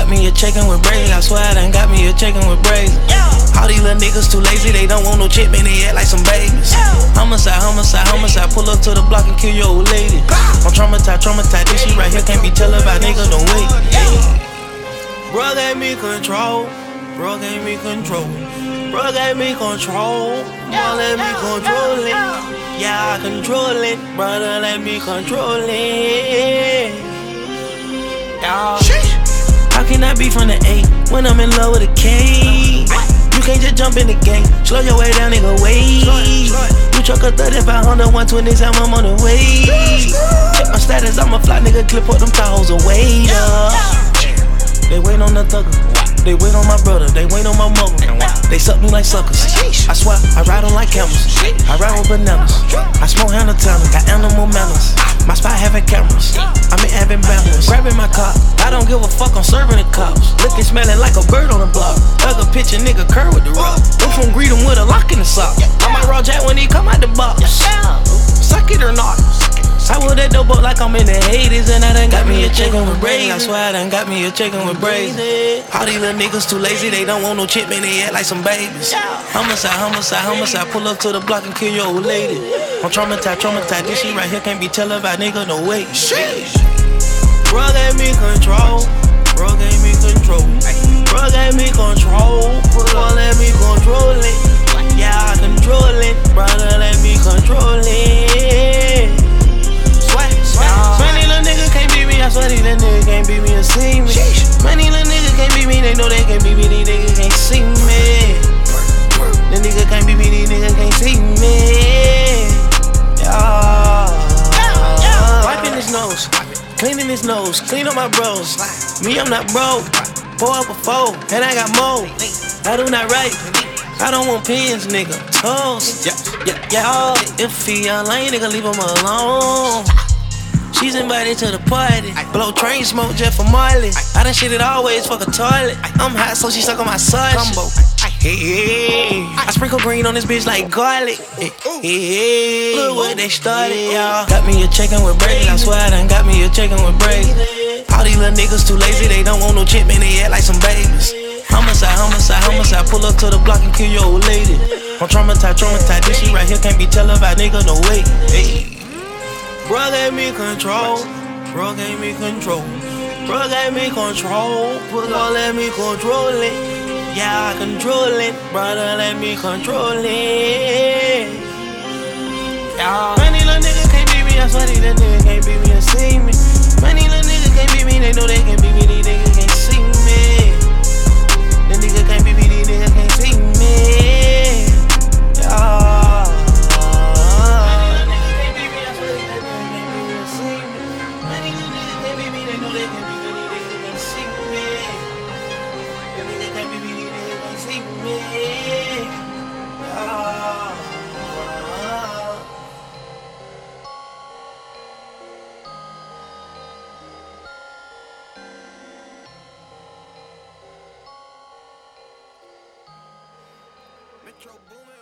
Got me a chicken with braids, I swear I done got me a chicken with braids. All these little niggas too lazy, they don't want no chip, man, they act like some babies. Homicide, homicide, homicide, pull up to the block and kill your old lady. I'm traumatized, traumatized, this shit right here can't be telling about niggas, no way. Bro gave me control, bro gave me control, bro gave me control, bro let me control it. Yeah, I control it, brother, let me control it. Yeah. How can I be from the A when I'm in love with a K? You can't just jump in the game, slow your way down, nigga, wait. You truck a 3500, 127, I'm on the way. Check my status, I'm a fly nigga, clip up them towels away. They wait on the thugger, they wait on my brother, they wait on my mother. They suck me like suckers. I swear, I ride on like camels. I ride with bananas. I smoke Hannah Tanner, got animal manners. My spot having cameras, I'm in having balance. Grabbing my car, I don't give a fuck, I'm serving the cops. Looking, smelling like a bird on the block. Other picture, nigga, curve with the rock. Them from greet him with a lock in the sock. I might raw jack when he come out the box. Suck it or not. I would that dope up like I'm in the Hades, and I done got me a chicken with braids. I swear I done got me a chicken with braids. All these little niggas too lazy, they don't want no chip, man, they act like some babies. Homicide, homicide, homicide, pull up to the block and kill your old lady. I'm traumatized, traumatized, this shit right here can't be telling about nigga, no way. Bro gave me control, bro gave me control, bro gave me control, bro let me control it. Yeah, I control it, brother, let me control it. Many little niggas can't beat me, I swear these little niggas can't beat me or see me. Many little niggas can't beat me, they know they can't beat me, these niggas can't see me. The niggas can't beat me, these niggas can't see me. Wiping his nose, cleaning his nose, clean up my bros. Me, I'm not broke, pour up a four, and I got more. I do not write, I don't want pins, nigga. Toes, yeah. If he a lame, nigga, leave him alone. She's invited to the party. Blow train smoke just for Marley. I done shit it always, fuck a toilet. I'm hot, so she stuck on my sauce. Combo. Hey. I sprinkle green on this bitch like garlic. Hey. Look what they started, y'all. Got me a chicken with braids. I swear I done got me a chicken with braids. All these little niggas too lazy, they don't want no chip, man, they act like some babies. Homicide, homicide, homicide, pull up to the block and kill your old lady. I'm traumatized, traumatized, this shit right here can't be telling about nigga, no way. Hey. Bro gave me control, bro gave me control, bro gave me control, bro let me control it. Yeah, I control it, brother, let me control it. Yeah. Many little niggas can't beat me, I swear these little niggas can't beat me or see me. Many little niggas can't beat me, they know they can't beat me, these niggas can't see me. The niggas can't beat me, these niggas can't see me. Yeah. Metro Boomin.